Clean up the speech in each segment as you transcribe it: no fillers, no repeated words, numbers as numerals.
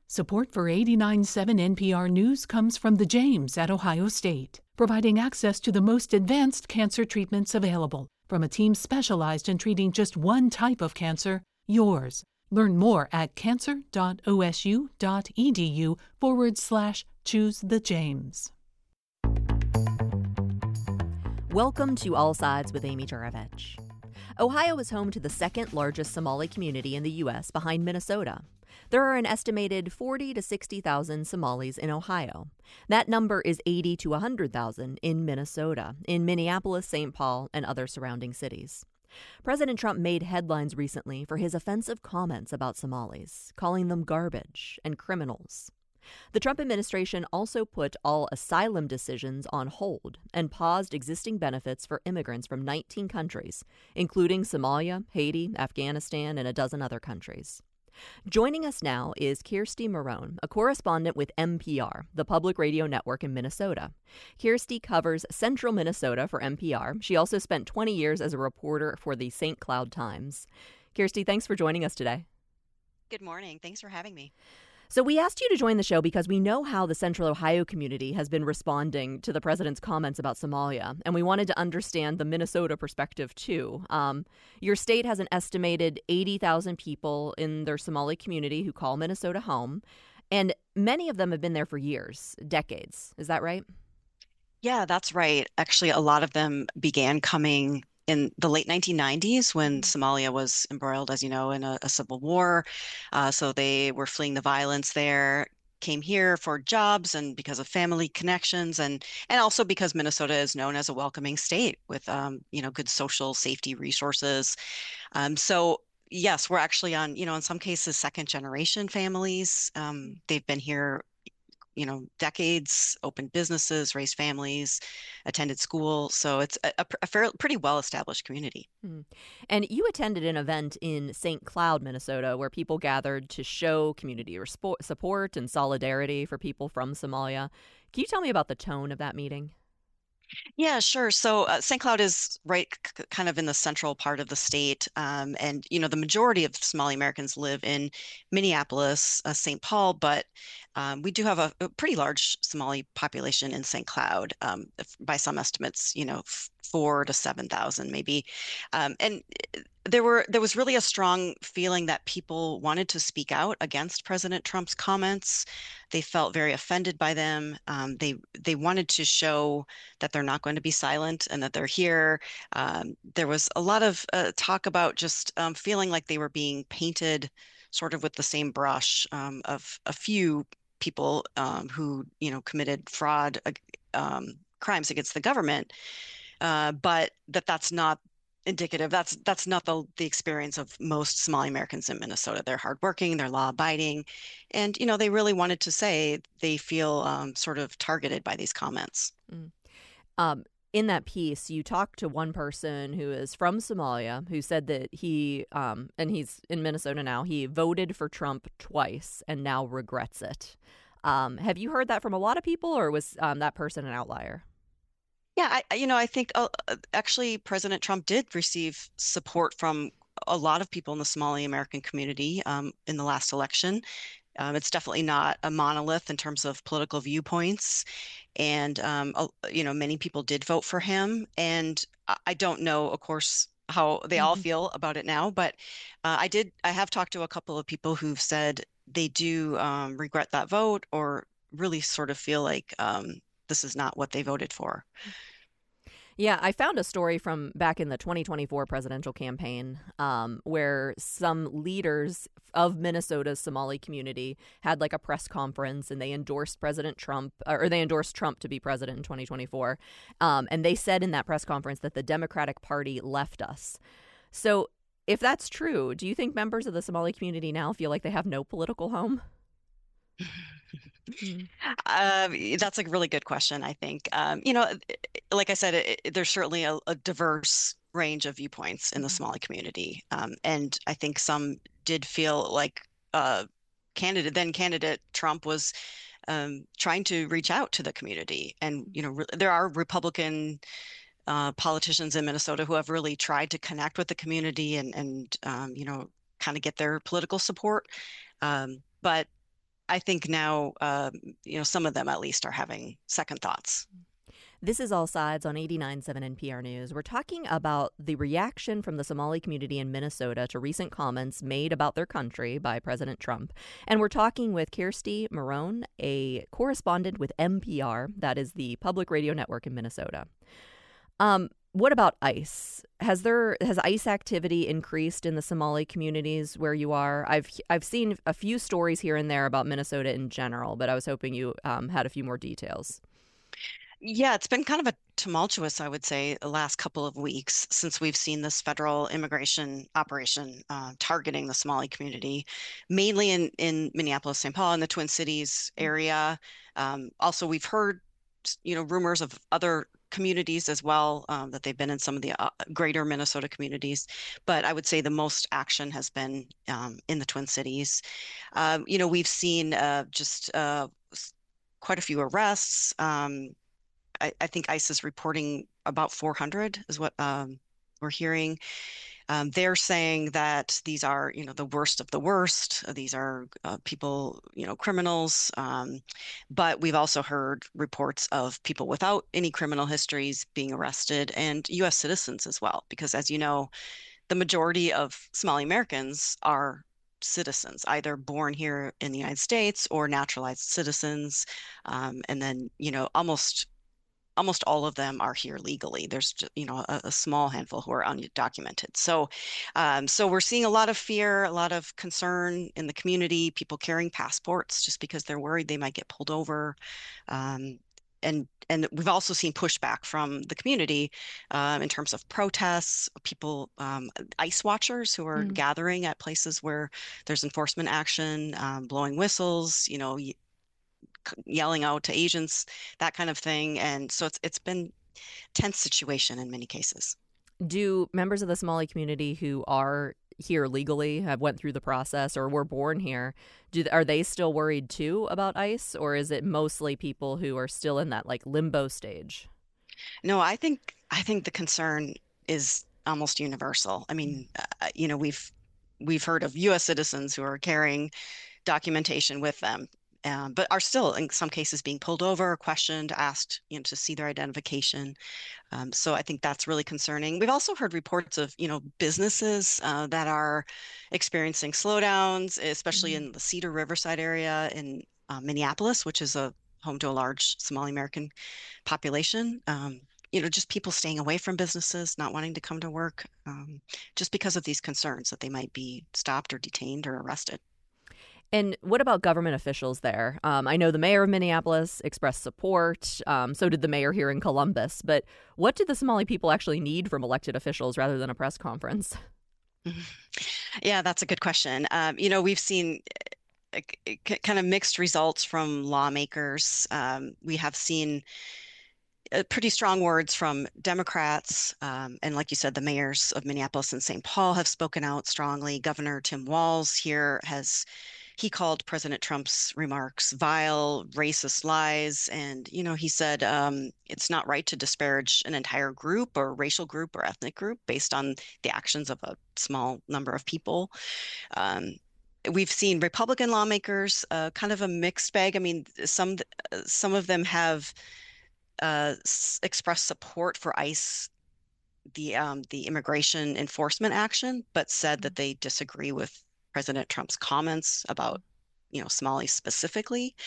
Support for 89.7 NPR News comes from the James at Ohio State, providing access to the most advanced cancer treatments available from a team specialized in treating just one type of cancer, yours. Learn more at cancer.osu.edu/choose the James. Welcome to All Sides with Amy Juravich. Ohio is home to the second largest Somali community in the U.S. behind Minnesota. There are an estimated 40 to 60,000 Somalis in Ohio. That number is 80 to 100,000 in Minnesota, in Minneapolis, St. Paul, and other surrounding cities. President Trump made headlines recently for his offensive comments about Somalis, calling them garbage and criminals. The Trump administration also put all asylum decisions on hold and paused existing benefits for immigrants from 19 countries, including Somalia, Haiti, Afghanistan, and a dozen other countries. Joining us now is Kirsty Marone, a correspondent with NPR, the public radio network in Minnesota. Kirsty covers central Minnesota for NPR. She also spent 20 years as a reporter for the St. Cloud Times. Kirsty, thanks for joining us today. Good morning. Thanks for having me. So we asked you to join the show because we know how the Central Ohio community has been responding to the president's comments about Somalia, and we wanted to understand the Minnesota perspective, too. Your state has an estimated 80,000 people in their Somali community who call Minnesota home, and many of them have been there for years, decades. Is that right? Yeah, that's right. Actually, a lot of them began coming in the late 1990s when Somalia was embroiled, as you know, in a civil war. So they were fleeing the violence there, came here for jobs and because of family connections, and also because Minnesota is known as a welcoming state with good social safety resources. So yes, we're actually on, in some cases, second generation families. They've been here decades, opened businesses, raised families, attended school. So it's a pretty well-established community. And you attended an event in St. Cloud, Minnesota, where people gathered to show community support and solidarity for people from Somalia. Can you tell me about the tone of that meeting? Yeah, sure. So St. Cloud is right kind of in the central part of the state. And, the majority of Somali Americans live in Minneapolis, St. Paul, but we do have a pretty large Somali population in St. Cloud. By some estimates, 4 to 7,000 maybe. And there was really a strong feeling that people wanted to speak out against President Trump's comments. They felt very offended by them. They wanted to show that they're not going to be silent and that they're here. There was a lot of talk about just feeling like they were being painted sort of with the same brush of a few people who committed fraud crimes against the government, but that's not indicative. That's not the experience of most Somali Americans in Minnesota. They're hardworking, they're law-abiding, and they really wanted to say they feel sort of targeted by these comments. In that piece, you talked to one person who is from Somalia who said that he, and he's in Minnesota now, he voted for Trump twice and now regrets it. Have you heard that from a lot of people, or was that person an outlier? Yeah, I think actually President Trump did receive support from a lot of people in the Somali American community in the last election. It's definitely not a monolith in terms of political viewpoints. And, many people did vote for him. And I don't know, of course, how they all feel about it now. But I have talked to a couple of people who've said they do regret that vote, or really sort of feel like this is not what they voted for. Yeah, I found a story from back in the 2024 presidential campaign where some leaders of Minnesota's Somali community had like a press conference, and they endorsed President Trump, or they endorsed Trump to be president in 2024. And they said in that press conference that the Democratic Party left us. So if that's true, do you think members of the Somali community now feel like they have no political home? That's a really good question, I think. Like I said, there's certainly a diverse range of viewpoints in the Somali community. And I think some did feel like candidate Trump was trying to reach out to the community. And, there are Republican politicians in Minnesota who have really tried to connect with the community and kind of get their political support. But I think now, some of them at least are having second thoughts. This is All Sides on 89.7 NPR News. We're talking about the reaction from the Somali community in Minnesota to recent comments made about their country by President Trump. And we're talking with Kirsty Marone, a correspondent with NPR, that is the public radio network in Minnesota. What about ICE? Has ICE activity increased in the Somali communities where you are? I've seen a few stories here and there about Minnesota in general, but I was hoping you had a few more details. Yeah, it's been kind of a tumultuous, I would say, the last couple of weeks since we've seen this federal immigration operation targeting the Somali community, mainly in Minneapolis, St. Paul, and the Twin Cities area. Also, we've heard, rumors of other communities as well, that they've been in some of the greater Minnesota communities. But I would say the most action has been in the Twin Cities. We've seen just quite a few arrests. I think ICE is reporting about 400 is what we're hearing. They're saying that these are, the worst of the worst. These are people, criminals. But we've also heard reports of people without any criminal histories being arrested and U.S. citizens as well, because as you know, the majority of Somali Americans are citizens, either born here in the United States or naturalized citizens. And then, almost all of them are here legally. There's just, a small handful who are undocumented. So we're seeing a lot of fear, a lot of concern in the community, people carrying passports just because they're worried they might get pulled over. And we've also seen pushback from the community in terms of protests, people, ICE watchers who are gathering at places where there's enforcement action, blowing whistles, yelling out to agents, that kind of thing. And so it's been a tense situation in many cases. Do members of the Somali community who are here legally, have went through the process, or were born here, are they still worried too about ICE, or is it mostly people who are still in that limbo stage? No, I think the concern is almost universal. I mean, we've heard of U.S. citizens who are carrying documentation with them, but are still in some cases being pulled over, questioned, asked, to see their identification. So I think that's really concerning. We've also heard reports of, businesses that are experiencing slowdowns, especially in the Cedar Riverside area in Minneapolis, which is home to a large Somali American population. Just people staying away from businesses, not wanting to come to work, just because of these concerns that they might be stopped or detained or arrested. And what about government officials there? I know the mayor of Minneapolis expressed support. So did the mayor here in Columbus. But what do the Somali people actually need from elected officials rather than a press conference? Yeah, that's a good question. We've seen kind of mixed results from lawmakers. We have seen pretty strong words from Democrats. And like you said, the mayors of Minneapolis and St. Paul have spoken out strongly. Governor Tim Walz here he called President Trump's remarks vile, racist lies. And, he said it's not right to disparage an entire group or racial group or ethnic group based on the actions of a small number of people. We've seen Republican lawmakers kind of a mixed bag. I mean, some of them have expressed support for ICE, the immigration enforcement action, but said that they disagree with President Trump's comments about, Somalis specifically.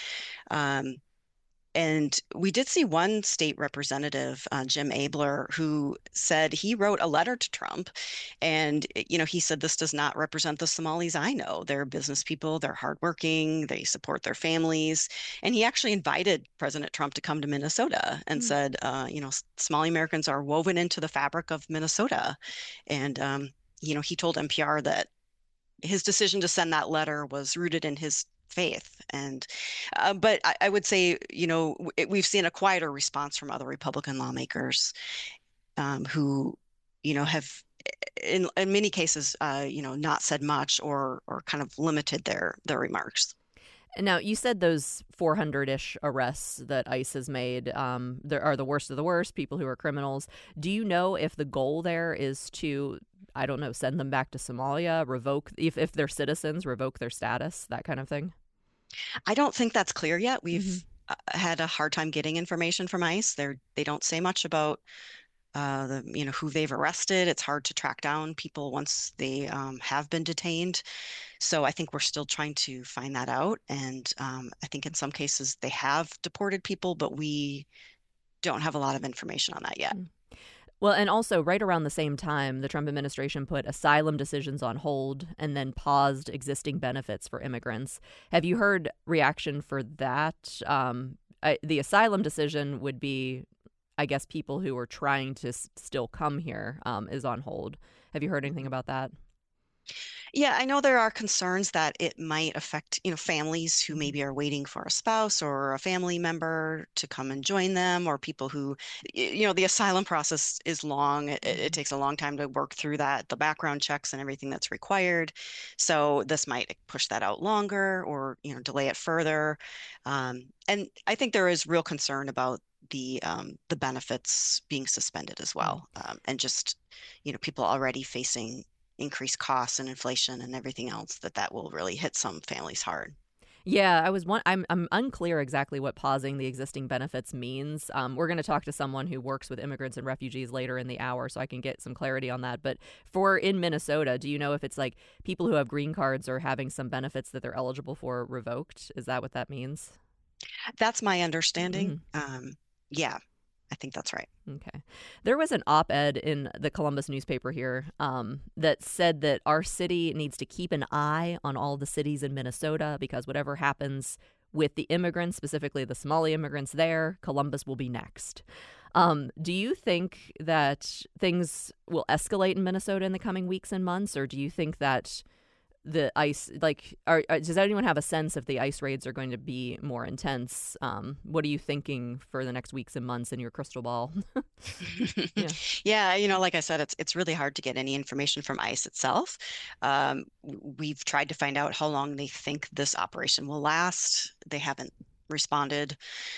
And we did see one state representative, Jim Abler, who said he wrote a letter to Trump. And, he said, this does not represent the Somalis I know. They're business people. They're hardworking. They support their families. And he actually invited President Trump to come to Minnesota and said, Somali Americans are woven into the fabric of Minnesota. And, he told NPR that his decision to send that letter was rooted in his faith. And but I would say, we've seen a quieter response from other Republican lawmakers who, have in many cases, not said much or kind of limited their remarks. Now, you said those 400-ish arrests that ICE has made there are the worst of the worst, people who are criminals. Do you know if the goal there is to, I don't know, send them back to Somalia, revoke, if they're citizens, revoke their status, that kind of thing? I don't think that's clear yet. Hmm. We've had a hard time getting information from ICE. They don't say much about who they've arrested. It's hard to track down people once they have been detained. So I think we're still trying to find that out. And I think in some cases they have deported people, but we don't have a lot of information on that yet. Well, and also right around the same time, the Trump administration put asylum decisions on hold and then paused existing benefits for immigrants. Have you heard reaction for that? The asylum decision would be, I guess, people who are trying to still come here is on hold. Have you heard anything about that? Yeah, I know there are concerns that it might affect, families who maybe are waiting for a spouse or a family member to come and join them, or people who, the asylum process is long. It takes a long time to work through that, the background checks and everything that's required. So this might push that out longer or, delay it further. And I think there is real concern about the benefits being suspended as well, and just, people already facing increased costs and inflation and everything else, that will really hit some families hard. Yeah, I'm unclear exactly what pausing the existing benefits means. We're going to talk to someone who works with immigrants and refugees later in the hour, so I can get some clarity on that. But in Minnesota, do you know if it's like people who have green cards are having some benefits that they're eligible for revoked? Is that what that means? That's my understanding. Yeah, I think that's right. Okay. There was an op-ed in the Columbus newspaper here that said that our city needs to keep an eye on all the cities in Minnesota because whatever happens with the immigrants, specifically the Somali immigrants there, Columbus will be next. Do you think that things will escalate in Minnesota in the coming weeks and months, or do you think that the ICE, does anyone have a sense if the ICE raids are going to be more intense? What are you thinking for the next weeks and months in your crystal ball? Yeah. Yeah, like I said, it's really hard to get any information from ICE itself. We've tried to find out how long they think this operation will last. They haven't responded.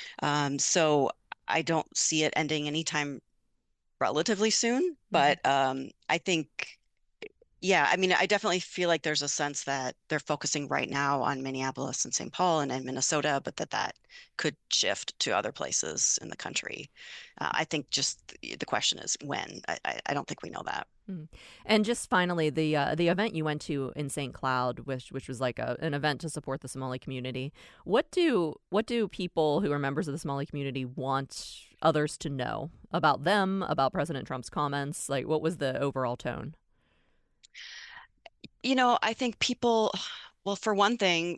So I don't see it ending anytime relatively soon, but I think. Yeah, I mean, I definitely feel like there's a sense that they're focusing right now on Minneapolis and St. Paul and Minnesota, but that could shift to other places in the country. I think just the question is when. I don't think we know that. And just finally, the event you went to in St. Cloud, which was like an event to support the Somali community. What do people who are members of the Somali community want others to know about them, about President Trump's comments? Like, what was the overall tone? I think people, well, for one thing,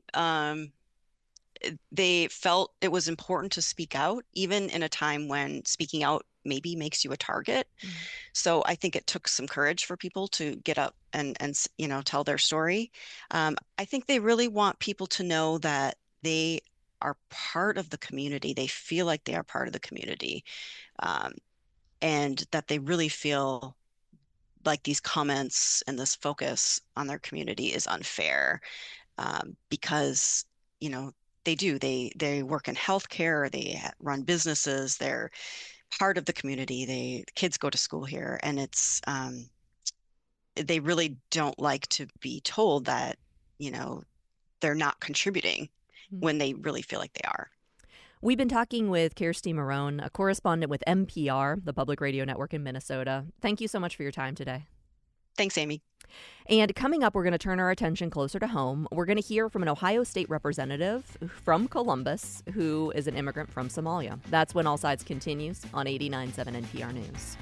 they felt it was important to speak out, even in a time when speaking out maybe makes you a target. So I think it took some courage for people to get up and tell their story. I think they really want people to know that they are part of the community. They feel like they are part of the community, and that they really feel like these comments and this focus on their community is unfair, because they work in healthcare, they run businesses, they're part of the community, the kids go to school here, and it's they really don't like to be told that they're not contributing when they really feel like they are. We've been talking with Kirsty Marone, a correspondent with NPR, the public radio network in Minnesota. Thank you so much for your time today. Thanks, Amy. And coming up, we're going to turn our attention closer to home. We're going to hear from an Ohio State representative from Columbus who is an immigrant from Somalia. That's when All Sides continues on 89.7 NPR News.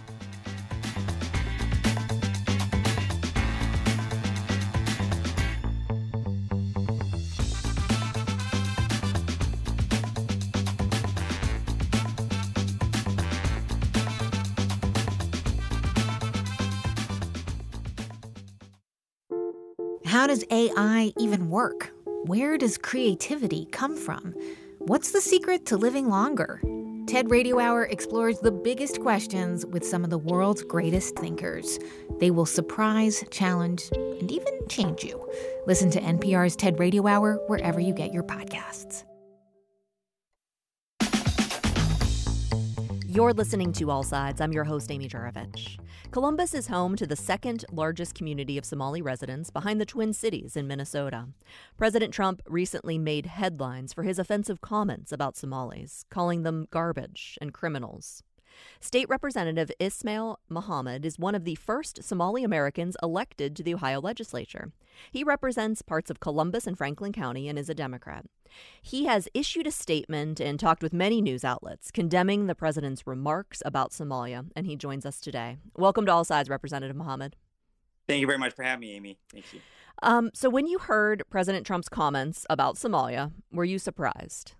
How does AI even work? Where does creativity come from? What's the secret to living longer? TED Radio Hour explores the biggest questions with some of the world's greatest thinkers. They will surprise, challenge, and even change you. Listen to NPR's TED Radio Hour wherever you get your podcasts. You're listening to All Sides. I'm your host, Amy Juravich. Columbus is home to the second largest community of Somali residents behind the Twin Cities in Minnesota. President Trump recently made headlines for his offensive comments about Somalis, calling them garbage and criminals. State Representative Ismail Mohammed is one of the first Somali Americans elected to the Ohio legislature. He represents parts of Columbus and Franklin County and is a Democrat. He has issued a statement and talked with many news outlets condemning the president's remarks about Somalia, and he joins us today. Welcome to All Sides, Representative Mohammed. Thank you very much for having me, Amy. Thank you. So when you heard President Trump's comments about Somalia, were you surprised?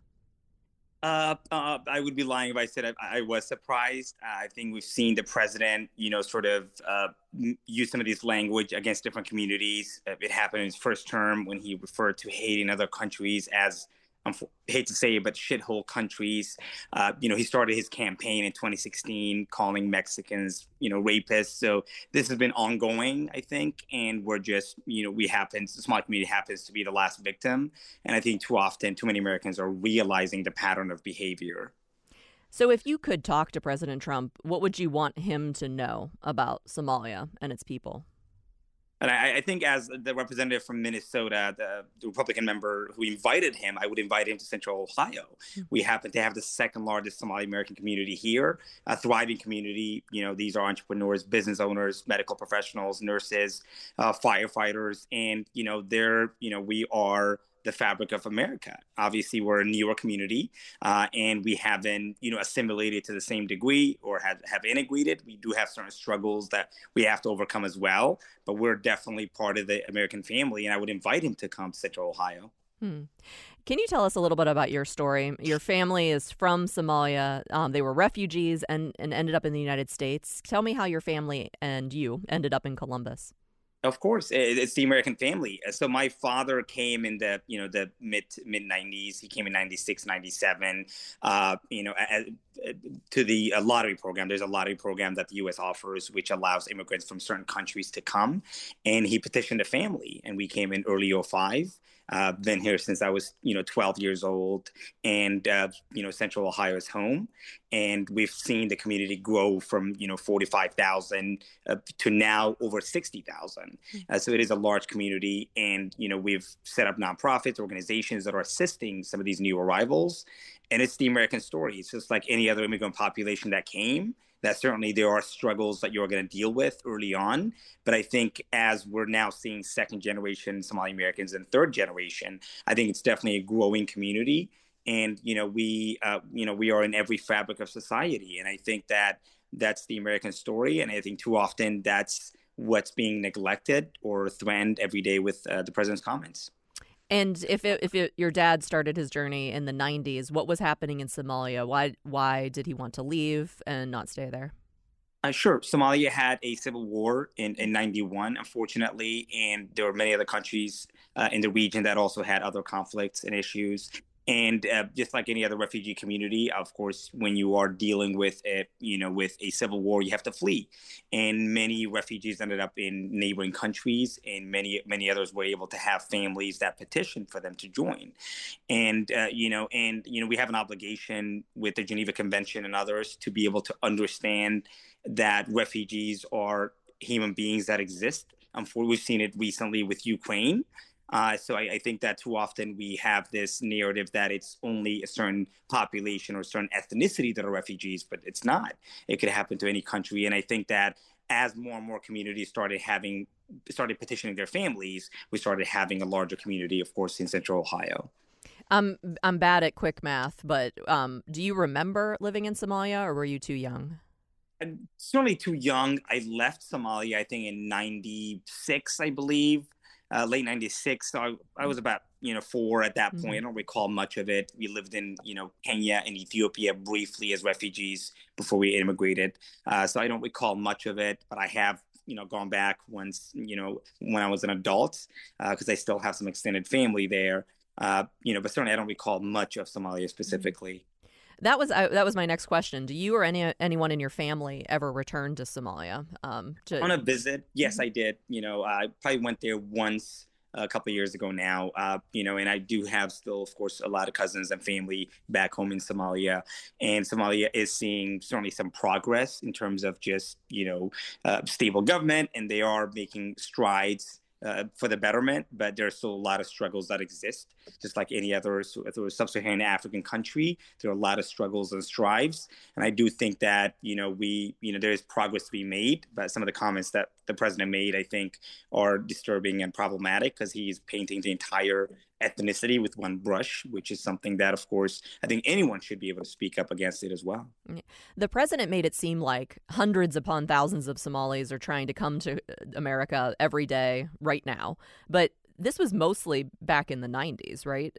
I would be lying if I said I was surprised. I think we've seen the president, sort of use some of this language against different communities. It happened in his first term when he referred to Haiti and other countries as, I hate to say it, but shithole countries. He started his campaign in 2016 calling Mexicans, rapists. So this has been ongoing, I think. And we're just, the Somali community happens to be the last victim. And I think too often, too many Americans are realizing the pattern of behavior. So if you could talk to President Trump, what would you want him to know about Somalia and its people? And I think as the representative from Minnesota, the Republican member who invited him, I would invite him to Central Ohio. We happen to have the second largest Somali American community here, a thriving community. These are entrepreneurs, business owners, medical professionals, nurses, firefighters, and, we are the fabric of America. Obviously, we're a newer community, and we haven't, assimilated to the same degree or have integrated. We do have certain struggles that we have to overcome as well, but we're definitely part of the American family, and I would invite him to come to Central Ohio. Can you tell us a little bit about your story? Your family is from Somalia. They were refugees and ended up in the United States. Tell me how your family and you ended up in Columbus. Of course, it's the American family. So my father came in the mid 90s. He came in 96, 97, to the lottery program. There's a lottery program that the U.S. offers, which allows immigrants from certain countries to come. And he petitioned a family, and we came in early 2005. Been here since I was, 12 years old, and, Central Ohio is home. And we've seen the community grow from, 45,000 to now over 60,000. So it is a large community. And, we've set up nonprofits, organizations that are assisting some of these new arrivals. And it's the American story. It's just like any other immigrant population that came. That certainly there are struggles that you're going to deal with early on. But I think as we're now seeing second generation Somali Americans and third generation, I think it's definitely a growing community. And, we are in every fabric of society. And I think that's the American story. And I think too often that's what's being neglected or threatened every day with the president's comments. And if your dad started his journey in the 90s, what was happening in Somalia? Why did he want to leave and not stay there? Sure. Somalia had a civil war in 91, unfortunately, and there were many other countries in the region that also had other conflicts and issues. And just like any other refugee community, of course, when you are dealing with a civil war, you have to flee. And many refugees ended up in neighboring countries, and many others were able to have families that petitioned for them to join. And we have an obligation with the Geneva Convention and others to be able to understand that refugees are human beings that exist. We've seen it recently with Ukraine. So I think that too often we have this narrative that it's only a certain population or a certain ethnicity that are refugees, but it's not. It could happen to any country. And I think that as more and more communities started petitioning their families, we started having a larger community, of course, in Central Ohio. I'm bad at quick math, but do you remember living in Somalia, or were you too young? I'm certainly too young. I left Somalia, I think, in 96, I believe. Late 96. So I was about, 4 at that point. I don't recall much of it. We lived in, Kenya and Ethiopia briefly as refugees before we immigrated. So I don't recall much of it, but I have, gone back once, when I was an adult, because I still have some extended family there. But certainly I don't recall much of Somalia specifically. That was my next question. Do you or anyone in your family ever return to Somalia? On a visit? Yes, I did. I probably went there once a couple of years ago now, and I do have still, of course, a lot of cousins and family back home in Somalia. And Somalia is seeing certainly some progress in terms of just, stable government, and they are making strides for the betterment, but there are still a lot of struggles that exist, just like any other sub-Saharan African country. There are a lot of struggles and strives, and I do think that there is progress to be made. But some of the comments that the president made, I think, are disturbing and problematic because he's painting the entire ethnicity with one brush, which is something that, of course, I think anyone should be able to speak up against it as well. The president made it seem like hundreds upon thousands of Somalis are trying to come to America every day right now. But this was mostly back in the 90s, right?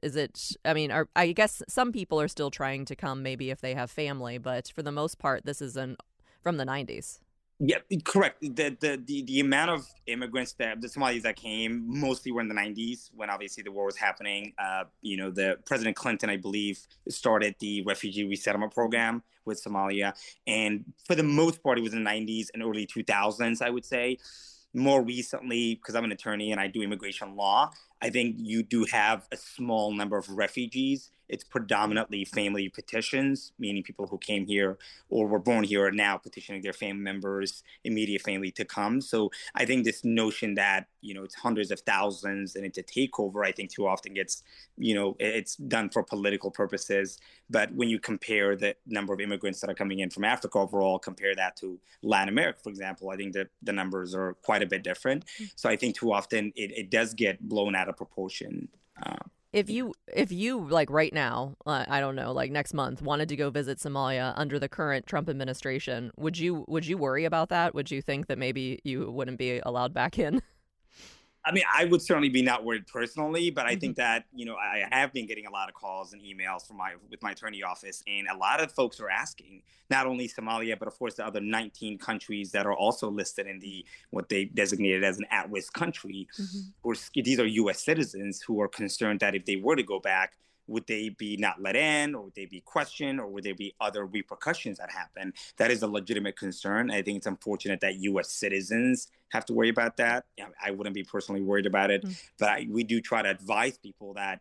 I guess some people are still trying to come, maybe if they have family, but for the most part, this is from the 90s. Yeah, correct. The amount of immigrants the Somalis that came mostly were in the 90s when obviously the war was happening. The President Clinton, I believe, started the refugee resettlement program with Somalia. And for the most part, it was in the 90s and early 2000s, I would say. More recently, because I'm an attorney and I do immigration law, I think you do have a small number of refugees. It's predominantly family petitions, meaning people who came here or were born here are now petitioning their family members, immediate family to come. So I think this notion that, it's hundreds of thousands and it's a takeover, I think too often gets, it's done for political purposes. But when you compare the number of immigrants that are coming in from Africa overall, compare that to Latin America, for example, I think that the numbers are quite a bit different. So I think too often it does get blown out of proportion. If you like right now, I don't know, like next month, wanted to go visit Somalia under the current Trump administration, would you worry about that? Would you think that maybe you wouldn't be allowed back in? I mean, I would certainly be not worried personally, but I think that, I have been getting a lot of calls and emails with my attorney office, and a lot of folks are asking, not only Somalia, but of course the other 19 countries that are also listed in what they designated as an at-risk country. Or these are U.S. citizens who are concerned that if they were to go back, would they be not let in, or would they be questioned, or would there be other repercussions that happen? That is a legitimate concern. I think it's unfortunate that U.S. citizens have to worry about that. I wouldn't be personally worried about it, but we do try to advise people that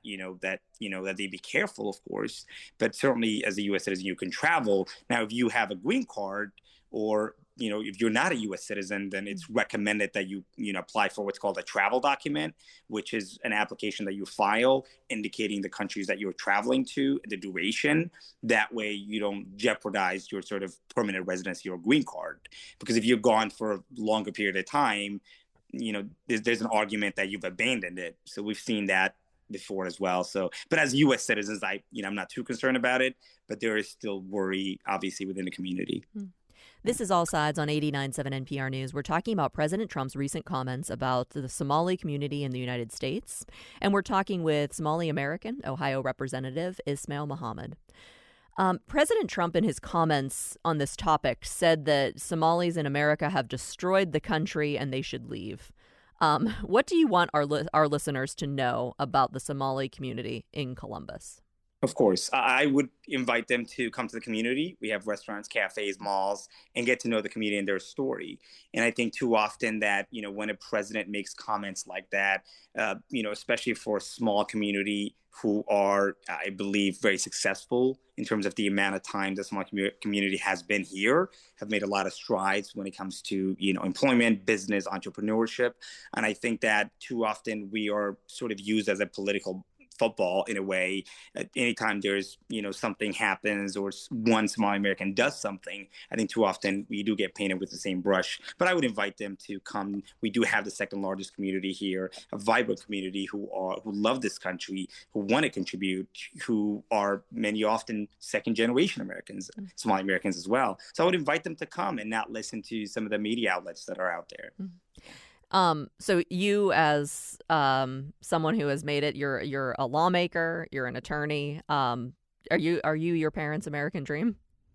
that they be careful, of course. But certainly, as a U.S. citizen, you can travel. Now, if you have a green card, or if you're not a U.S. citizen, then it's recommended that you apply for what's called a travel document, which is an application that you file indicating the countries that you're traveling to, the duration. That way you don't jeopardize your sort of permanent residency or green card. Because if you're gone for a longer period of time, there's an argument that you've abandoned it. So we've seen that before as well. So, but as U.S. citizens, I'm not too concerned about it, but there is still worry, obviously, within the community. This is All Sides on 89.7 NPR News. We're talking about President Trump's recent comments about the Somali community in the United States. And we're talking with Somali American Ohio Representative Ismail Muhammad. President Trump, in his comments on this topic, said that Somalis in America have destroyed the country and they should leave. What do you want our listeners to know about the Somali community in Columbus? Of course, I would invite them to come to the community. We have restaurants, cafes, malls, and get to know the community and their story. And I think too often that, when a president makes comments like that, especially for a small community who are, I believe, very successful in terms of the amount of time the small community has been here, have made a lot of strides when it comes to, employment, business, entrepreneurship. And I think that too often we are sort of used as a political football in a way. Anytime there's, something happens or one Somali American does something, I think too often we do get painted with the same brush. But I would invite them to come. We do have the second largest community here, a vibrant community who love this country, who want to contribute, who are many often second generation Americans, Somali Americans as well. So I would invite them to come and not listen to some of the media outlets that are out there. So you, as someone who has made it, you're a lawmaker, you're an attorney. Are you your parents' American dream?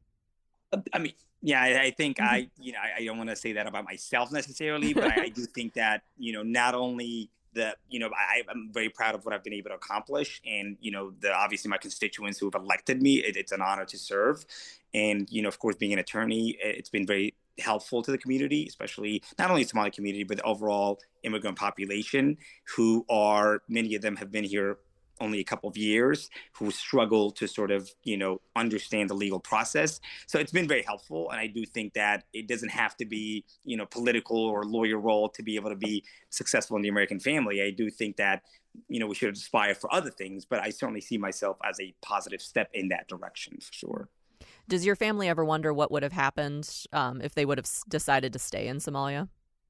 I mean, yeah, I think I don't want to say that about myself necessarily, but I do think that not only that I'm very proud of what I've been able to accomplish, and obviously my constituents who have elected me, it's an honor to serve, and of course being an attorney, it's been very helpful to the community, especially not only the Somali community, but the overall immigrant population, who are, many of them have been here only a couple of years, who struggle to sort of, understand the legal process. So it's been very helpful. And I do think that it doesn't have to be, political or lawyer role to be able to be successful in the American family. I do think that, we should aspire for other things, but I certainly see myself as a positive step in that direction for sure. Does your family ever wonder what would have happened if they would have decided to stay in Somalia?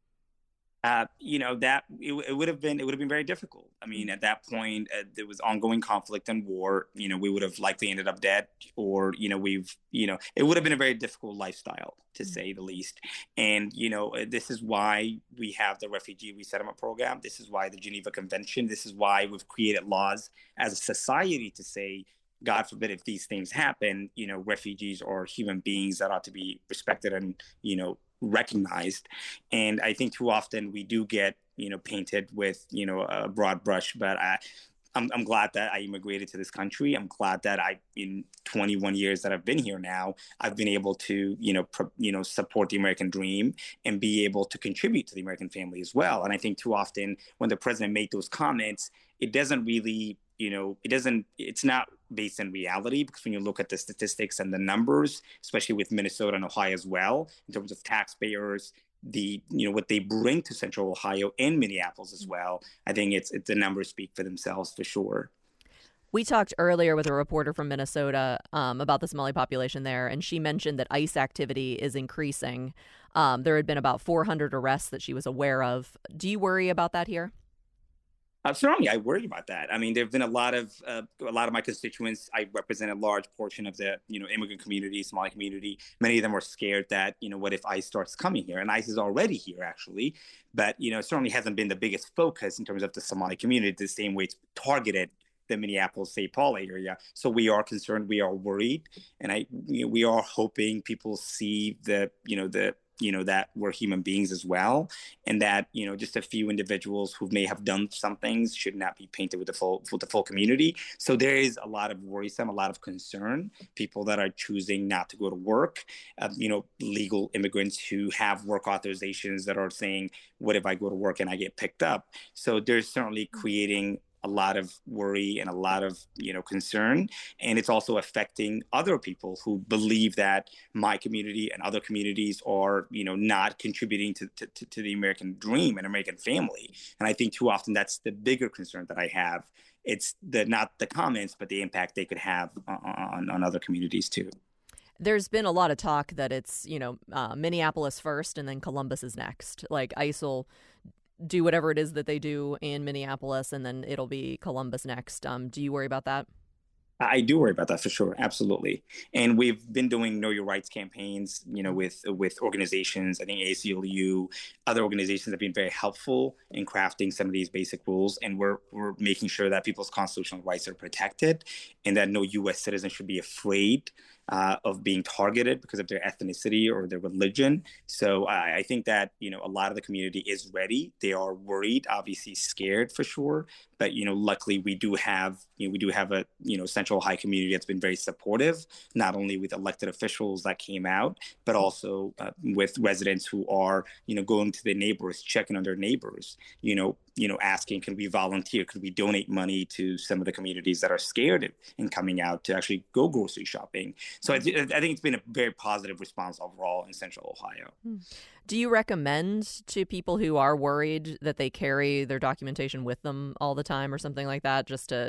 That it would have been very difficult. I mean, at that point, there was ongoing conflict and war. We would have likely ended up dead, or it would have been a very difficult lifestyle, to say the least. And this is why we have the Refugee Resettlement Program. This is why the Geneva Convention. This is why we've created laws as a society to say, God forbid, if these things happen, refugees are human beings that ought to be respected and recognized. And I think too often we do get painted with a broad brush. But I'm glad that I immigrated to this country. I'm glad that in 21 years that I've been here now, I've been able to support the American dream and be able to contribute to the American family as well. And I think too often when the president made those comments, it doesn't really it's not based in reality, because when you look at the statistics and the numbers, especially with Minnesota and Ohio as well, in terms of taxpayers, what they bring to Central Ohio and Minneapolis as well, I think it's the numbers speak for themselves for sure. We talked earlier with a reporter from Minnesota about the Somali population there, and she mentioned that ICE activity is increasing. There had been about 400 arrests that she was aware of. Do you worry about that here? Certainly, I worry about that. I mean, there have been a lot of my constituents. I represent a large portion of the immigrant community, Somali community. Many of them are scared that what if ICE starts coming here? And ICE is already here, actually, but it certainly hasn't been the biggest focus in terms of the Somali community, the same way it's targeted the Minneapolis-St. Paul area. So we are concerned, we are worried, and we are hoping people see that we're human beings as well, and that just a few individuals who may have done some things should not be painted with the full community. So there is a lot of worrisome, a lot of concern. People that are choosing not to go to work, legal immigrants who have work authorizations that are saying, "What if I go to work and I get picked up?" So there's certainly creating a lot of worry and a lot of concern, and it's also affecting other people who believe that my community and other communities are not contributing to the American dream and American family. And I think too often that's the bigger concern that I have. It's not the comments, but the impact they could have on other communities too. There's been a lot of talk that it's Minneapolis first and then Columbus is next. Like ICE will do whatever it is that they do in Minneapolis, and then it'll be Columbus next. Do you worry about that? I do worry about that for sure. Absolutely. And we've been doing Know Your Rights campaigns, with organizations. I think ACLU, other organizations have been very helpful in crafting some of these basic rules. And we're making sure that people's constitutional rights are protected, and that no U.S. citizen should be afraid of being targeted because of their ethnicity or their religion. So I think that, a lot of the community is ready. They are worried, obviously scared for sure. But, luckily we do have a, Central Ohio community that's been very supportive, not only with elected officials that came out, but also with residents who are, going to their neighbors, checking on their neighbors, asking, can we volunteer? Could we donate money to some of the communities that are scared and coming out to actually go grocery shopping? So I think it's been a very positive response overall in Central Ohio. Do you recommend to people who are worried that they carry their documentation with them all the time or something like that, just to,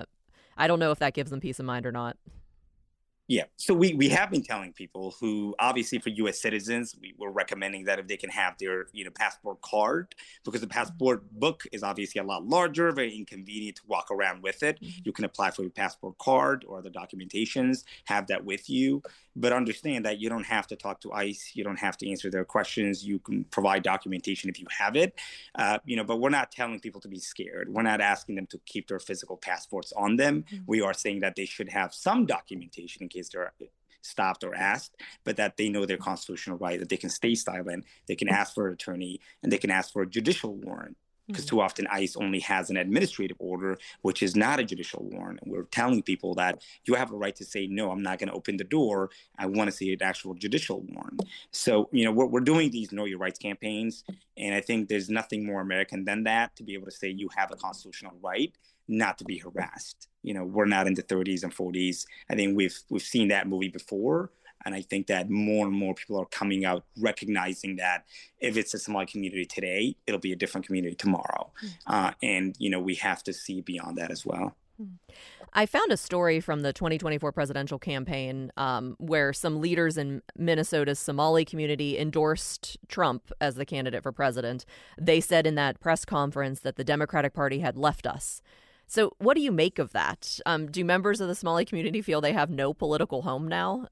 I don't know if that gives them peace of mind or not? Yeah. So we have been telling people who, obviously for U.S. citizens, we're recommending that if they can have their, passport card, because the passport book is obviously a lot larger, very inconvenient to walk around with it. You can apply for your passport card or other documentations, have that with you. But understand that you don't have to talk to ICE. You don't have to answer their questions. You can provide documentation if you have it. But we're not telling people to be scared. We're not asking them to keep their physical passports on them. We are saying that they should have some documentation in case they're stopped or asked, but that they know their constitutional right, that they can stay silent, they can ask for an attorney, and they can ask for a judicial warrant because too often ICE only has an administrative order, which is not a judicial warrant. And we're telling people that you have a right to say, no, I'm not going to open the door. I want to see an actual judicial warrant. So, we're doing these Know Your Rights campaigns. And I think there's nothing more American than that, to be able to say you have a constitutional right not to be harassed. We're not in the 30s and 40s. I think we've seen that movie before. And I think that more and more people are coming out recognizing that if it's a Somali community today, it'll be a different community tomorrow. And we have to see beyond that as well. I found a story from the 2024 presidential campaign where some leaders in Minnesota's Somali community endorsed Trump as the candidate for president. They said in that press conference that the Democratic Party had left us. So what do you make of that? Do members of the Somali community feel they have no political home now?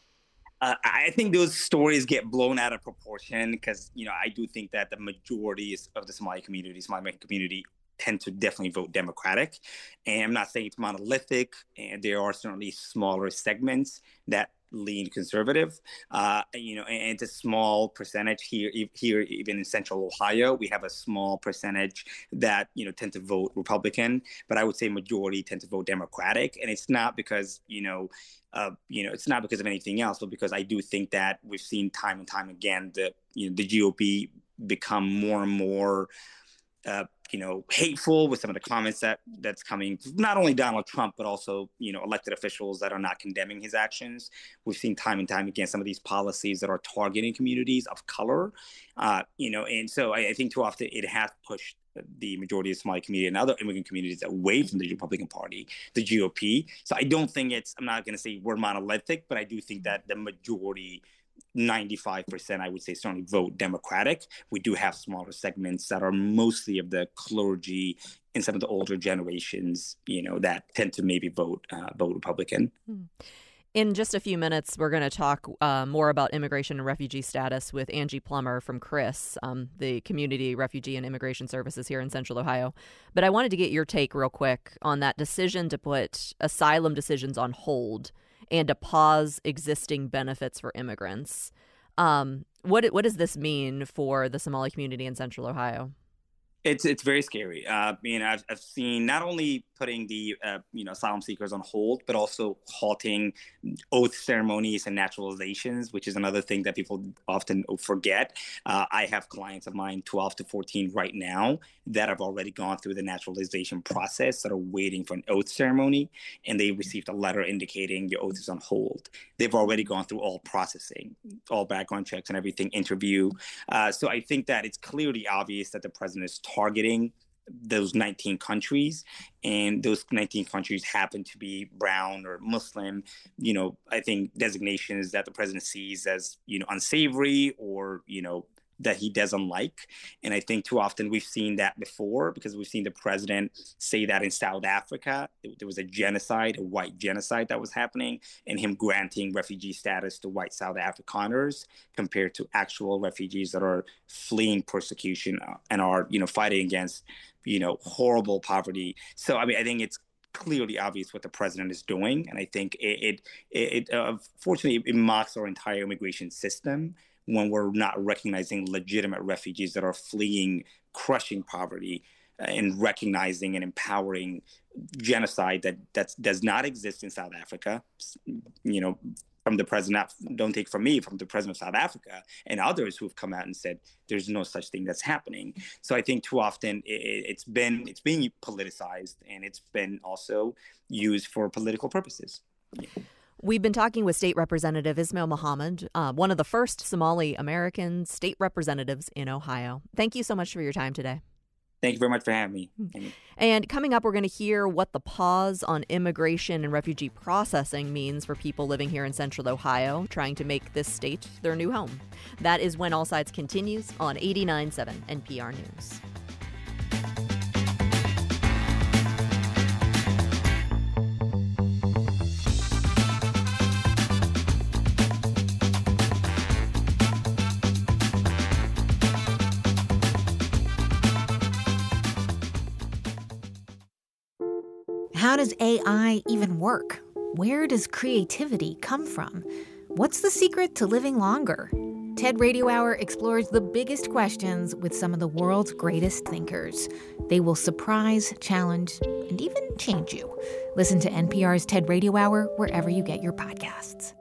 I think those stories get blown out of proportion because, I do think that the majority of the Somali American community, tend to definitely vote Democratic. And I'm not saying it's monolithic, and there are certainly smaller segments that lean conservative, and it's a small percentage here, even in central Ohio, we have a small percentage that, tend to vote Republican, but I would say majority tend to vote Democratic. And it's not because, it's not because of anything else, but because I do think that we've seen time and time again that, the GOP become more and more, hateful with some of the comments that's coming, not only Donald Trump, but also, elected officials that are not condemning his actions. We've seen time and time again some of these policies that are targeting communities of color, and so I think too often it has pushed the majority of the Somali community and other immigrant communities away from the Republican Party, the GOP. So I don't think I'm not going to say we're monolithic, but I do think that the majority, 95%, I would say, certainly vote Democratic. We do have smaller segments that are mostly of the clergy and some of the older generations, that tend to maybe vote Republican. In just a few minutes, we're going to talk more about immigration and refugee status with Angie Plummer from CRIS, the Community Refugee and Immigration Services here in Central Ohio. But I wanted to get your take real quick on that decision to put asylum decisions on hold and to pause existing benefits for immigrants. What does this mean for the Somali community in Central Ohio? It's very scary. I've seen not only putting the asylum seekers on hold, but also halting oath ceremonies and naturalizations, which is another thing that people often forget. I have clients of mine, 12 to 14 right now, that have already gone through the naturalization process, that are waiting for an oath ceremony, and they received a letter indicating your oath is on hold. They've already gone through all processing, all background checks and everything, interview. So I think that it's clearly obvious that the president is targeting those 19 countries, and those 19 countries happen to be brown or Muslim, I think designations that the president sees as, unsavory or, that he doesn't like. And I think too often we've seen that before, because we've seen the president say that in South Africa, there was a white genocide that was happening, and him granting refugee status to white South Afrikaners compared to actual refugees that are fleeing persecution and are, fighting against, horrible poverty. So, I think it's clearly obvious what the president is doing. And I think fortunately, it mocks our entire immigration system when we're not recognizing legitimate refugees that are fleeing crushing poverty, and recognizing and empowering genocide that does not exist in South Africa. From the president, don't take from me, from the president of South Africa and others who have come out and said there's no such thing that's happening. So I think too often it's being politicized, and it's been also used for political purposes. Yeah. We've been talking with State Representative Ismail Muhammad, one of the first Somali American state representatives in Ohio. Thank you so much for your time today. Thank you very much for having me. And coming up, we're going to hear what the pause on immigration and refugee processing means for people living here in Central Ohio, trying to make this state their new home. That is When All Sides continues on 89.7 NPR News. How does AI even work? Where does creativity come from? What's the secret to living longer? TED Radio Hour explores the biggest questions with some of the world's greatest thinkers. They will surprise, challenge, and even change you. Listen to NPR's TED Radio Hour wherever you get your podcasts.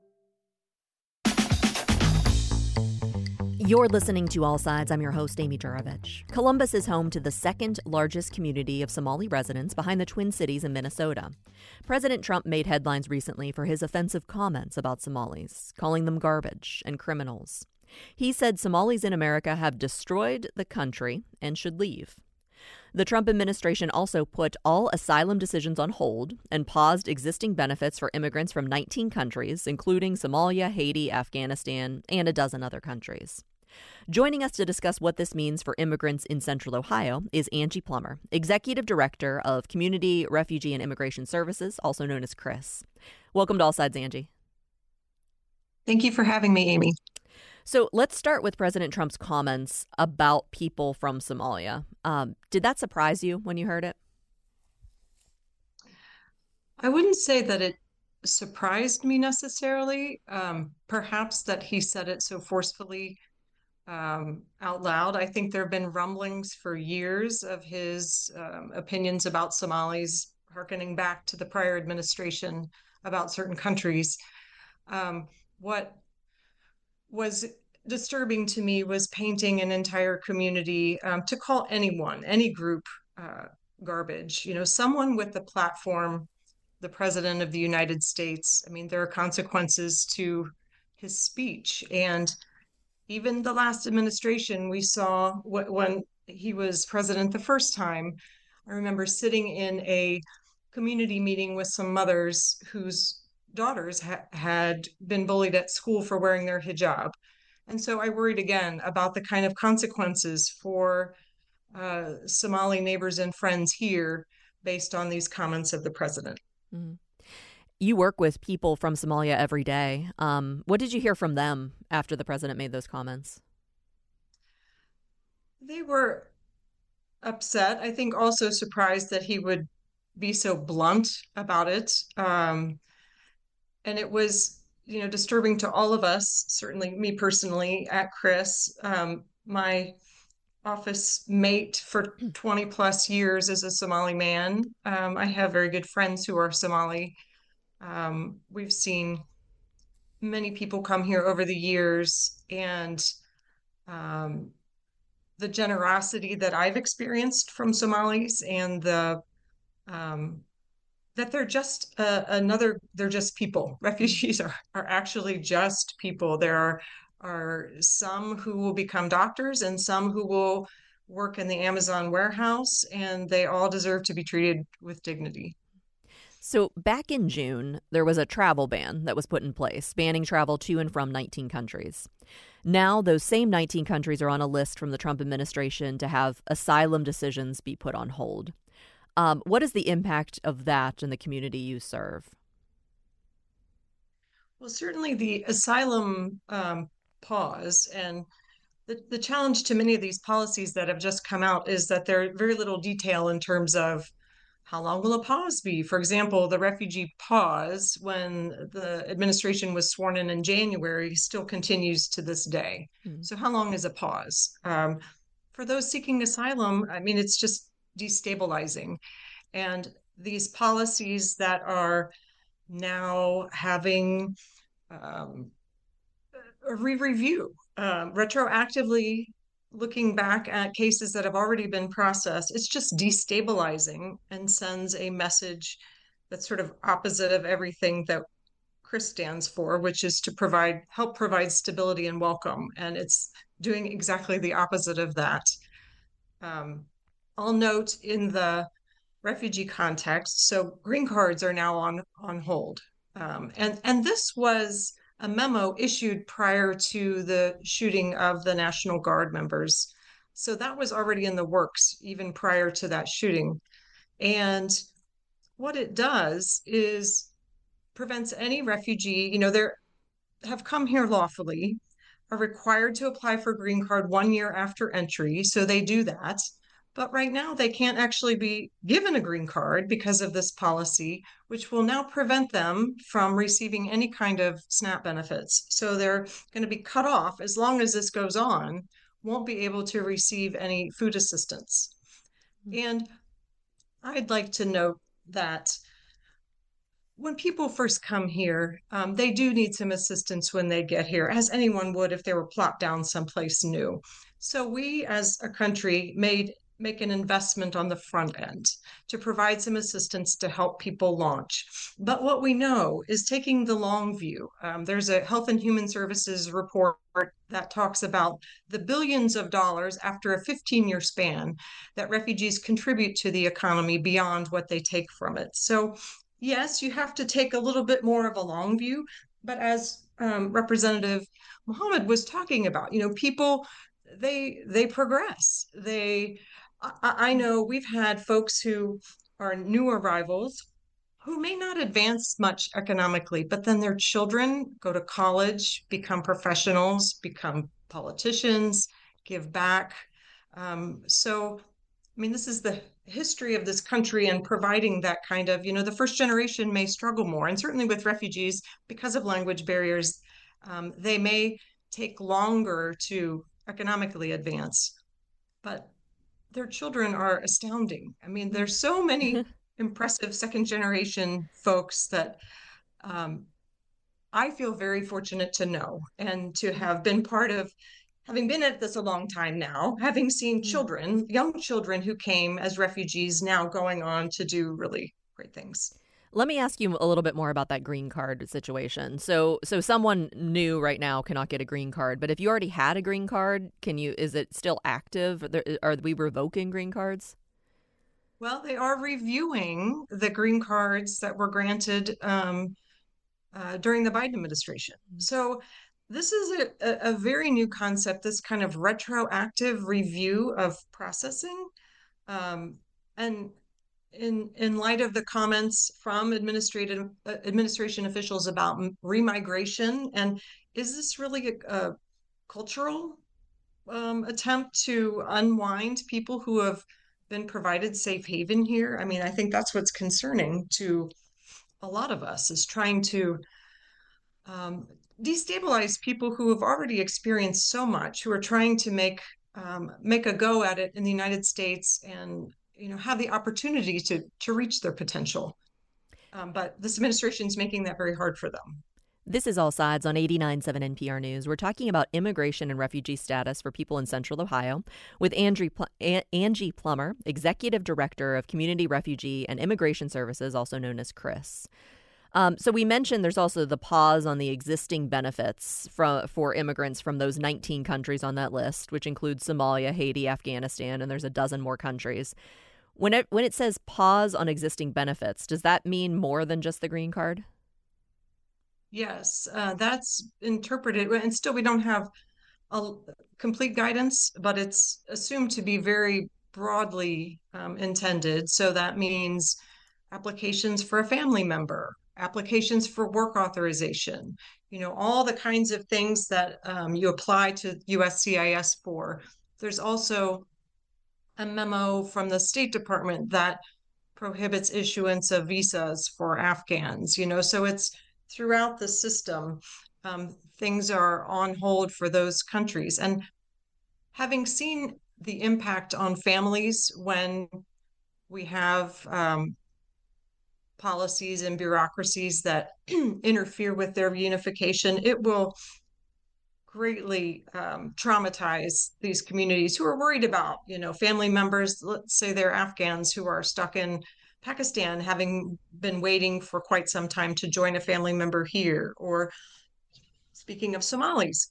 You're listening to All Sides. I'm your host, Amy Juravich. Columbus is home to the second largest community of Somali residents behind the Twin Cities in Minnesota. President Trump made headlines recently for his offensive comments about Somalis, calling them garbage and criminals. He said Somalis in America have destroyed the country and should leave. The Trump administration also put all asylum decisions on hold and paused existing benefits for immigrants from 19 countries, including Somalia, Haiti, Afghanistan, and a dozen other countries. Joining us to discuss what this means for immigrants in Central Ohio is Angie Plummer, Executive Director of Community, Refugee, and Immigration Services, also known as CRIS. Welcome to All Sides, Angie. Thank you for having me, Amy. So let's start with President Trump's comments about people from Somalia. Did that surprise you when you heard it? I wouldn't say that it surprised me necessarily. Perhaps that he said it so forcefully out loud. I think there have been rumblings for years of his opinions about Somalis, hearkening back to the prior administration about certain countries. What was disturbing to me was painting an entire community to call anyone, any group, garbage. You know, someone with the platform, the President of the United States. I mean, there are consequences to his speech. And even the last administration, we saw when he was president the first time, I remember sitting in a community meeting with some mothers whose daughters had been bullied at school for wearing their hijab. And so I worried again about the kind of consequences for Somali neighbors and friends here based on these comments of the president. Mm-hmm. You work with people from Somalia every day. What did you hear from them after the president made those comments? They were upset. I think also surprised that he would be so blunt about it. And it was, disturbing to all of us, certainly me personally at CRIS. My office mate for 20 plus years is a Somali man. I have very good friends who are Somali. We've seen many people come here over the years, and the generosity that I've experienced from Somalis, and that they're just they're just people. Refugees are actually just people. There are some who will become doctors and some who will work in the Amazon warehouse, and they all deserve to be treated with dignity. So back in June, there was a travel ban that was put in place, banning travel to and from 19 countries. Now, those same 19 countries are on a list from the Trump administration to have asylum decisions be put on hold. What is the impact of that in the community you serve? Well, certainly the asylum pause, and the challenge to many of these policies that have just come out is that there are very little detail in terms of how long will a pause be? For example, the refugee pause, when the administration was sworn in January, still continues to this day. Mm-hmm. So how long is a pause? For those seeking asylum, I mean, it's just destabilizing. And these policies that are now having a re-review, retroactively looking back at cases that have already been processed, it's just destabilizing and sends a message that's sort of opposite of everything that CRIS stands for, which is to help provide stability and welcome. And it's doing exactly the opposite of that. I'll note in the refugee context, so green cards are now on hold. And this was a memo issued prior to the shooting of the National Guard members. So that was already in the works even prior to that shooting. And what it does is prevents any refugee, they have come here lawfully, are required to apply for green card 1 year after entry. So they do that. But right now, they can't actually be given a green card because of this policy, which will now prevent them from receiving any kind of SNAP benefits. So they're going to be cut off as long as this goes on, won't be able to receive any food assistance. And I'd like to note that when people first come here, they do need some assistance when they get here, as anyone would if they were plopped down someplace new. So we as a country make an investment on the front end to provide some assistance to help people launch. But what we know is taking the long view. There's a Health and Human Services report that talks about the billions of dollars after a 15-year span that refugees contribute to the economy beyond what they take from it. So yes, you have to take a little bit more of a long view, but as Representative Mohammed was talking about, people they progress. I know we've had folks who are new arrivals who may not advance much economically, but then their children go to college, become professionals, become politicians, give back. So I mean, this is the history of this country and providing that kind of, the first generation may struggle more. And certainly with refugees, because of language barriers, they may take longer to economically advance. But their children are astounding. I mean, there's so many impressive second generation folks that I feel very fortunate to know and to have been part of, having been at this a long time now, having seen children, young children who came as refugees now going on to do really great things. Let me ask you a little bit more about that green card situation. So someone new right now cannot get a green card, but if you already had a green card, is it still active? Are we revoking green cards? Well, they are reviewing the green cards that were granted during the Biden administration. So this is a very new concept, this kind of retroactive review of processing. And in light of the comments from administration officials about remigration, and is this really a cultural attempt to unwind people who have been provided safe haven here? I mean, I think that's what's concerning to a lot of us, is trying to destabilize people who have already experienced so much, who are trying to make a go at it in the United States and have the opportunity to reach their potential. But this administration is making that very hard for them. This is All Sides on 89.7 NPR News. We're talking about immigration and refugee status for people in Central Ohio with Angie Plummer, Executive Director of Community Refugee and Immigration Services, also known as CRIS. So we mentioned there's also the pause on the existing benefits for immigrants from those 19 countries on that list, which includes Somalia, Haiti, Afghanistan, and there's a dozen more countries. When it says pause on existing benefits, does that mean more than just the green card? Yes, that's interpreted, and still we don't have a complete guidance, but it's assumed to be very broadly intended. So that means applications for a family member, applications for work authorization, all the kinds of things that you apply to USCIS for. There's also a memo from the State Department that prohibits issuance of visas for Afghans, so it's throughout the system. Things are on hold for those countries. And having seen the impact on families when we have policies and bureaucracies that interfere with their reunification, it will greatly traumatize these communities who are worried about, family members, let's say they're Afghans who are stuck in Pakistan, having been waiting for quite some time to join a family member here. Or speaking of Somalis,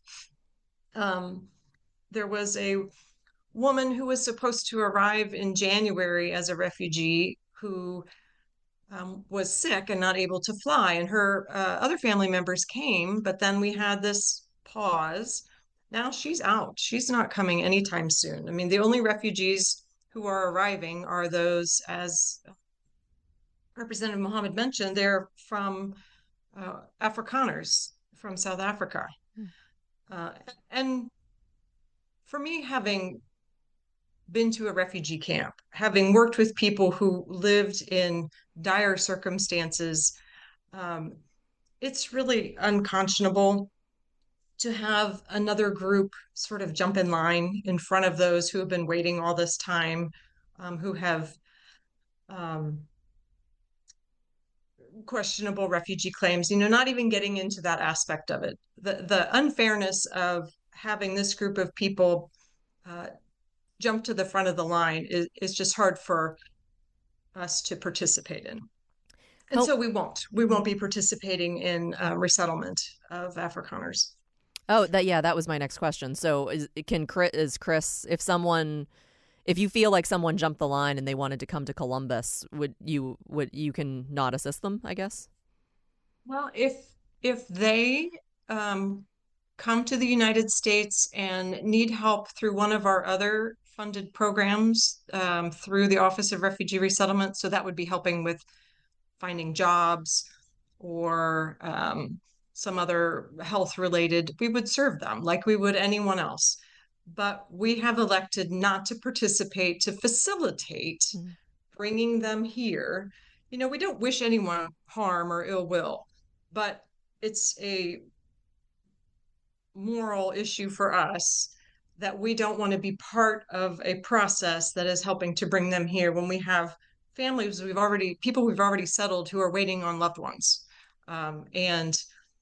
there was a woman who was supposed to arrive in January as a refugee who was sick and not able to fly, and her other family members came, but then we had this pause. Now she's out. She's not coming anytime soon. I mean, the only refugees who are arriving are those, as Representative Mohammed mentioned, they're from Afrikaners from South Africa. And for me, having been to a refugee camp, having worked with people who lived in dire circumstances, it's really unconscionable to have another group sort of jump in line in front of those who have been waiting all this time, who have um, questionable refugee claims, not even getting into that aspect of it. The unfairness of having this group of people jump to the front of the line is just hard for us to participate in. And so we won't be participating in resettlement of Afrikaners. Oh, that was my next question. So is Chris, if you feel like someone jumped the line and they wanted to come to Columbus, would you can not assist them, I guess? Well, if they come to the United States and need help through one of our other funded programs through the Office of Refugee Resettlement, so that would be helping with finding jobs or some other health related, we would serve them like we would anyone else. But we have elected not to participate to facilitate bringing them here. We don't wish anyone harm or ill will, but it's a moral issue for us that we don't want to be part of a process that is helping to bring them here when we have families people we've already settled who are waiting on loved ones. And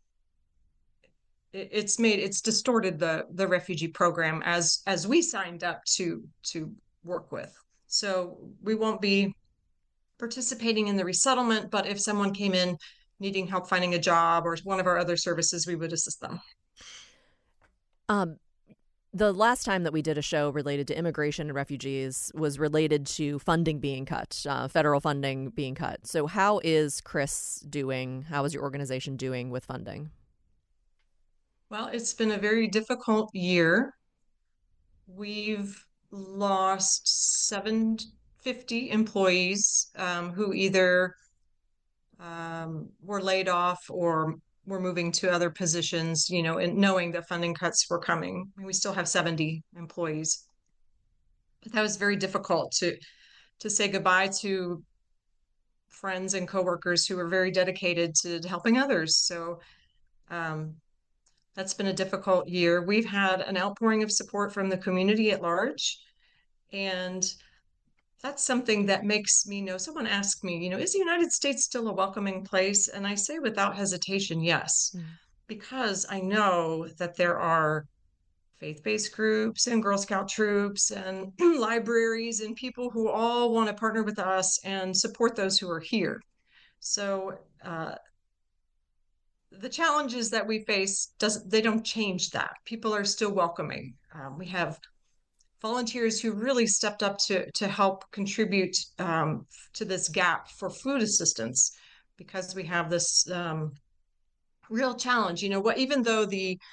it's distorted the refugee program as we signed up to work with. So we won't be participating in the resettlement, but if someone came in needing help finding a job or one of our other services, we would assist them. The last time that we did a show related to immigration and refugees was related to funding being cut, federal funding being cut. So how is Chris doing? How is your organization doing with funding? Well, it's been a very difficult year. We've lost 750 employees who either were laid off or were moving to other positions, and knowing that funding cuts were coming. We still have 70 employees. But that was very difficult to say goodbye to friends and coworkers who were very dedicated to helping others. So that's been a difficult year. We've had an outpouring of support from the community at large. And that's something that makes me know. Someone asked me, is the United States still a welcoming place? And I say without hesitation, yes, because I know that there are faith-based groups and Girl Scout troops and libraries and people who all want to partner with us and support those who are here. So the challenges that we face, they don't change that. People are still welcoming. We have volunteers who really stepped up to help contribute to this gap for food assistance, because we have this real challenge. Even though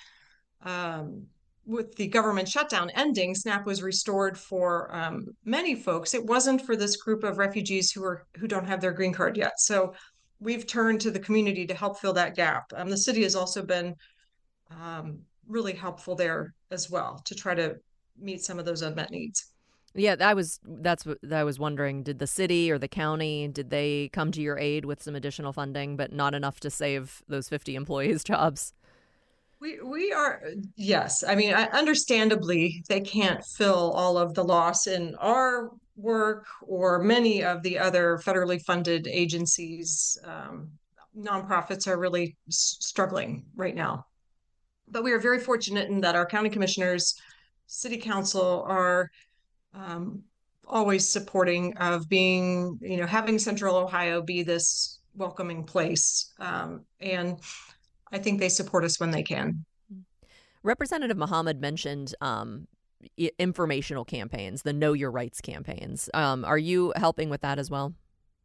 with the government shutdown ending, SNAP was restored for many folks, it wasn't for this group of refugees who don't have their green card yet. So we've turned to the community to help fill that gap. The city has also been really helpful there as well to try to meet some of those unmet needs. Yeah, that's what I was wondering. Did the city or the county, did they come to your aid with some additional funding, but not enough to save those 50 employees' jobs? We are, yes. I mean, understandably, they can't fill all of the loss in our work or many of the other federally funded agencies. Nonprofits are really struggling right now. But we are very fortunate in that our county commissioners, city council are always supporting of being, having Central Ohio be this welcoming place. And I think they support us when they can. Representative Muhammad mentioned informational campaigns, the Know Your Rights campaigns. Are you helping with that as well?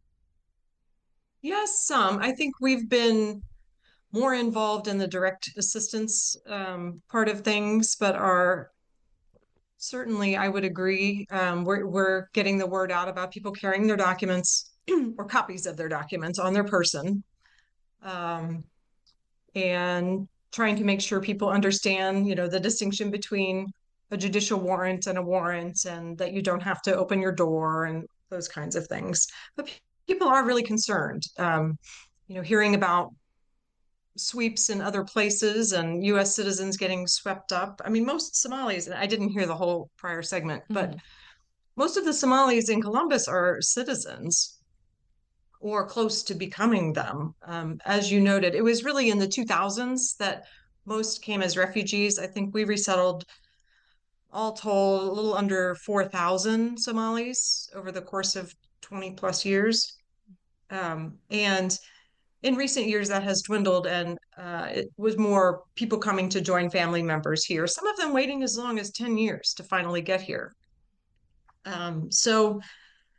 Yes, some. I think we've been more involved in the direct assistance part of things, but certainly, I would agree. We're getting the word out about people carrying their documents or copies of their documents on their person, and trying to make sure people understand, the distinction between a judicial warrant and a warrant, and that you don't have to open your door and those kinds of things. But people are really concerned. Hearing about sweeps in other places and U.S. citizens getting swept up. I mean, most Somalis, and I didn't hear the whole prior segment, but most of the Somalis in Columbus are citizens or close to becoming them. As you noted, it was really in the 2000s that most came as refugees. I think we resettled, all told, a little under 4,000 Somalis over the course of 20 plus years. And in recent years, that has dwindled, and it was more people coming to join family members here, some of them waiting as long as 10 years to finally get here. So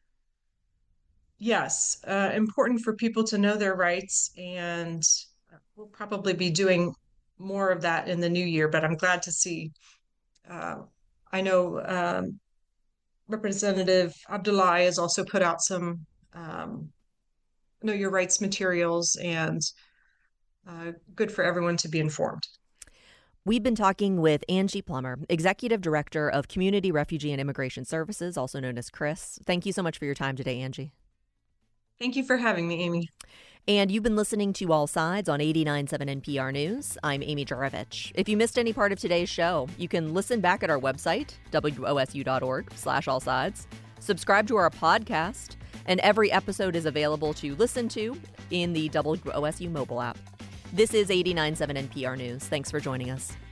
yes, important for people to know their rights, and we'll probably be doing more of that in the new year, but I'm glad to see. I know Representative Abdullahi has also put out some Know Your Rights materials, and good for everyone to be informed. We've been talking with Angie Plummer, Executive Director of Community Refugee and Immigration Services, also known as CRIS. Thank you so much for your time today, Angie. Thank you for having me, Amy. And you've been listening to All Sides on 89.7 NPR News. I'm Amy Juravich. If you missed any part of today's show, you can listen back at our website, wosu.org/allsides. Subscribe to our podcast, and every episode is available to listen to in the WOSU mobile app. This is 89.7 NPR News. Thanks for joining us.